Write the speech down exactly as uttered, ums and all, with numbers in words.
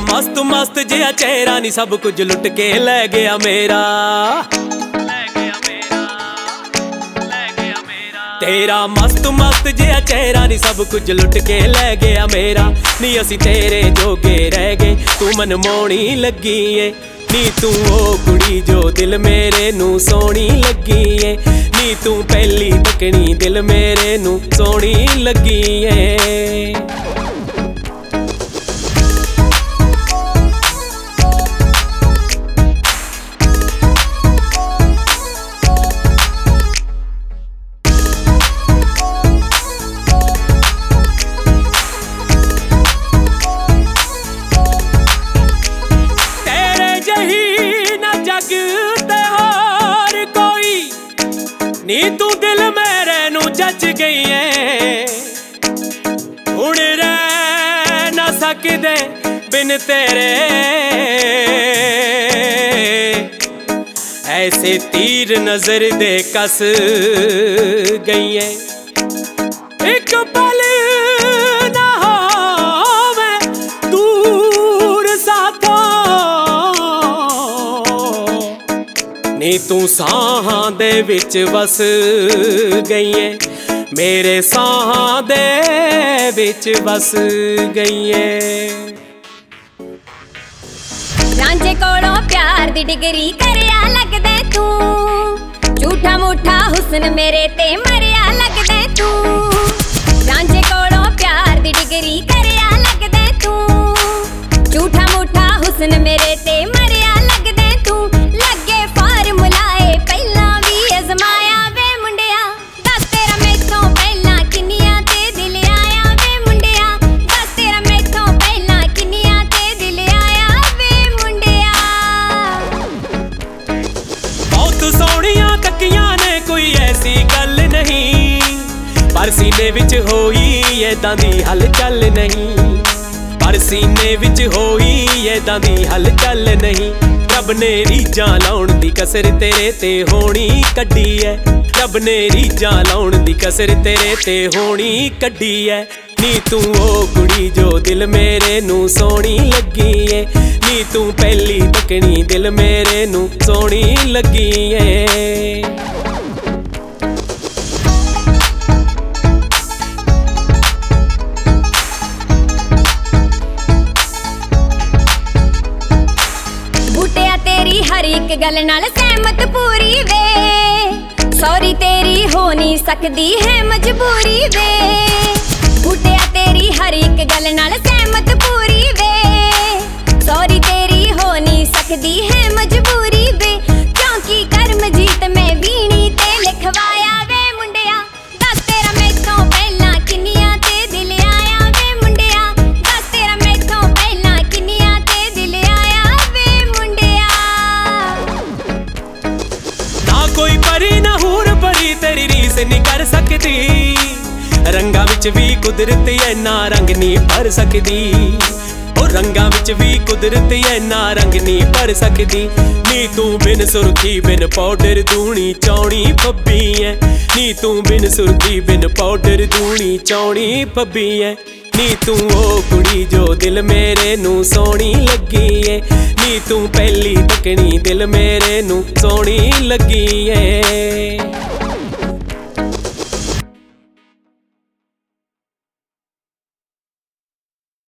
मस्त मस्त जिहा चेहरा नी सब कुछ लुट के लै गया मेरा। तेरा मस्त मस्त जिहा चेहरा नी सब कुछ लुट के लै गया मेरा। नी असी तेरे जोगे रह गए, तू मनमोहनी लगी है। नी तू ओ कुड़ी जो दिल मेरे नू सोहनी लगी है। नी तू पहली तकनी दिल मेरे नू सोहनी लगी है। नी तू दिल मेरे नू जच गई है, हुण रह ना सकदे बिन तेरे। ऐसे तीर नजर दे कस गई है, एक पल ना होवे दूर साथों। नी तू साहां दे विच वस गई है, मेरे साहां दे विच वस गई है। रांझे कोलों प्यार दी डिग्री करया लगदे तू, झूठा मूठा हुस्न मेरे ते मरिया लगदे तू। रांझे कोलों प्यार दी डिग्री करया लगदे तू, झूठा मूठा हुस्न मेरे ते मरिया लगदे तू। लगे फार्मूलाए पहला भी अजमाया वे मुंडिया, दस तेरा मैथों पहला किन्नियां ते दिल आया वे मुंडिया। दस तेरा मैथों पहला किन्नियां ते दिल आया वे मुंडिया। बहुत सोहणियां तकियां ने कोई ऐसी गल नहीं, पर सीने विच होई ऐदां दी हलचल नहीं। पर सीने विच होई ऐदां दी हलचल नहीं। रब ने रीझां लाउण दी कसर तेरे ते होनी कड्डी है। रब ने रीझां लाउण दी कसर तेरे ते होनी कड्डी है। नी तू ओ कुड़ी जो दिल मेरे नू सोहनी लगी है। नी तू पहली तकनी दिल मेरे नू सोहनी लगी है। हर एक गल नाल सहमत पूरी वे, सॉरी तेरी हो नहीं सकदी है मजबूरी वे। बूटिया तेरी हर एक गल नाल सहमत पूरी वे, सॉरी तेरी हो नहीं सकदी है मजबूरी वे। क्योंकि कर्म जीत में वीणी ते लिखवाया वे मुंडिया, दस तेरा मैथों पहला किन्नियां ते दिल आया वे मुंडिया। दस तेरा मैथों पहला किन्नियां ते दिल आया वे मुंडिया। कोई परी ना हूर परी तेरी रीस नहीं कर सकती, रंगा विच भी कुदरत ऐना रंग नहीं भर सकदी। ओ रंगा विच भी कुदरत ऐना रंग नहीं भर सकदी। नी तू बिन सुरखी बिन पाउडर दूनी चौनी फब्बी है। नी तू बिन सुरखी बिन पाउडर दूनी चौनी फब्बी है। नी तू ओ कुड़ी जो दिल मेरे नू सोहनी लगी है। नी तू पहली तकनी दिल मेरे नू सोहनी लगी है।